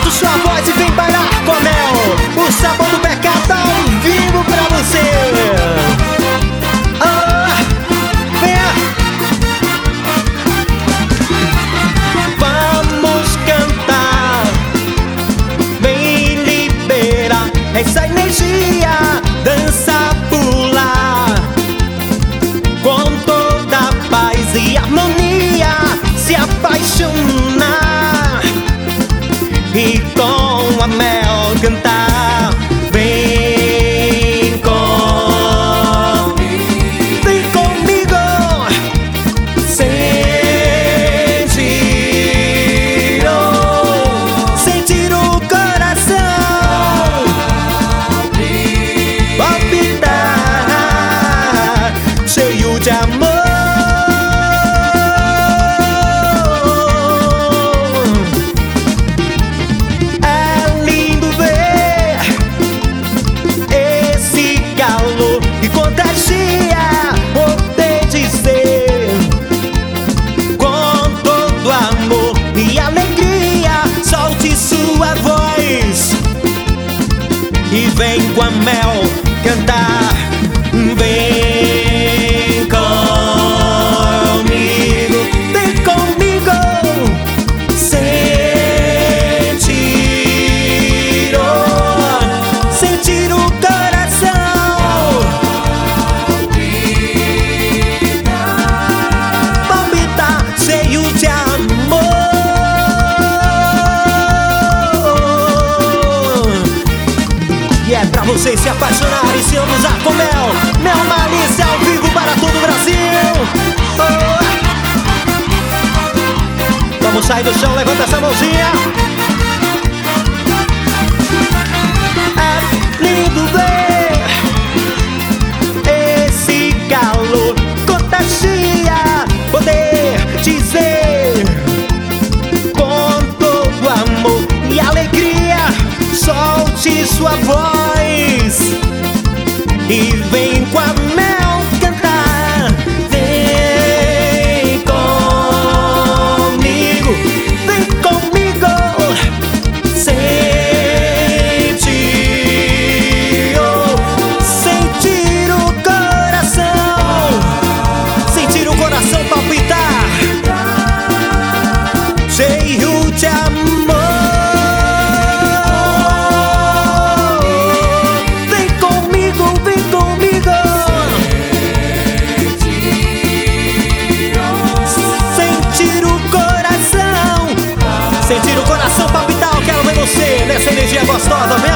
solta sua voz e vem bailar com Mel. O sabor do mercado tá ao vivo pra você. Venha. Vamos cantar, vem liberar essa energia, dança, pular, com toda paz e harmonia, se apaixonar e com a Mel cantar. Vem comigo, sentir o coração palpitar, cheio de amor. E contagia, poder dizer, com todo amor e alegria, solte sua voz e vem com a Mel cantar. Vem comigo, sentir o coração palpitar, cheio de amor. E é pra vocês se apaixonarem e se amizar com Mel. Mel Malícia ao vivo para todo o Brasil. Vamos sair do chão, levanta essa mãozinha. É lindo ver esse calor, contagia, poder dizer, com todo amor e alegria, solte sua voz e vem com a Mel cantar. Vem comigo, sentir o coração palpitar, cheio de amor. Vem comigo, sentir o coração palpitar. Eu quero ver você nessa energia gostosa. Vem